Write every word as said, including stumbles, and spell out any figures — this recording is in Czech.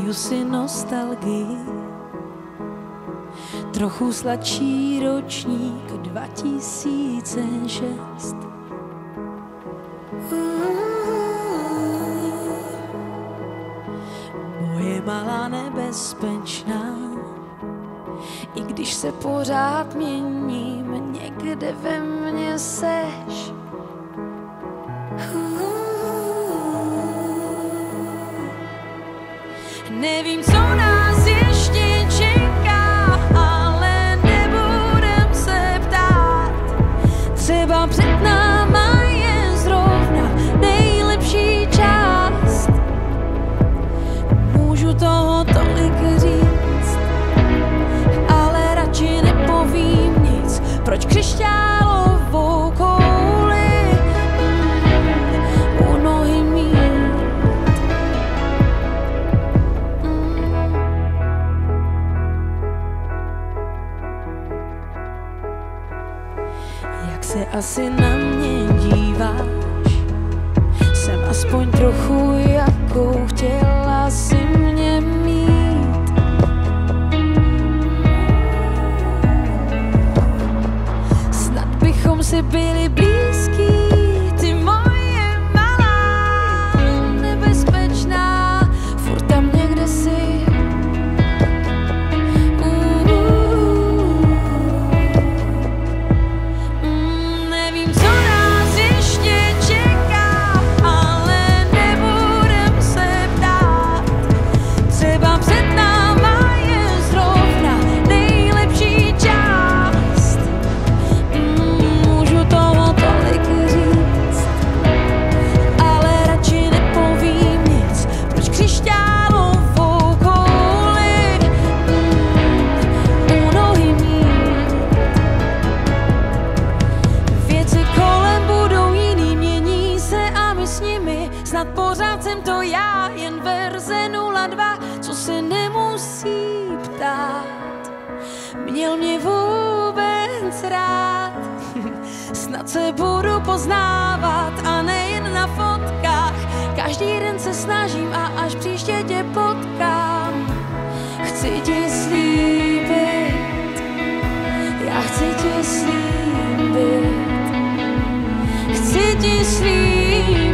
užiju si nostalgii, trochu sladší ročník dva tisíce šest. Moje malá nebezpečná, i když se pořád měním, někde ve mně seš. Nevím, co nás ještě čeká, ale nebudem se ptát. Třeba před náma je zrovna nejlepší část. Můžu toho tolik říct, ale radši nepovím nic. Proč křišťálovou kouli mm, u nohy mít? Jak se asi na mě díváš, jsem aspoň trochu jakou chtěla si mě mít. Snad bychom si byli blízký, ty moje malá nebezpečná, furt tam někde si. Snad pořád jsem to já, jen verze nula dva, co se nemusí ptát. Měl mě vůbec rád, snad se budu poznávat a nejen na fotkách. Každý den se snažím a až příště tě potkám. Chci ti slíbit, já chci ti slíbit, chci ti slíbit.